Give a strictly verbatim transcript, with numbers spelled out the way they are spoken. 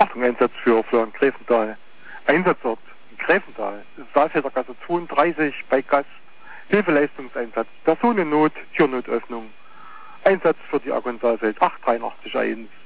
Achtung, Einsatz für, für Gräfenthal. Einsatzort in Gräfenthal, Saalfeldergasse zweiunddreißig bei Gast. Hilfeleistungseinsatz, Personennot, Türnotöffnung. Einsatz für die A G O N Saalfeld acht drei acht eins.